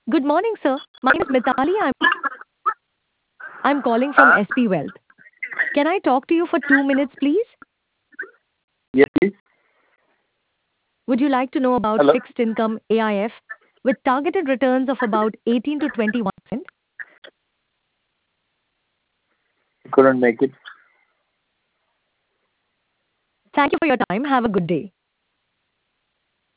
Good morning, sir. My name is Mitali. I'm calling from SP Wealth. Can I talk to you for 2 minutes, please? Yes, please. Would you like to know about Hello. fixed income AIF with targeted returns of about 18 to 21%? Couldn't make it. Thank you for your time. Have a good day.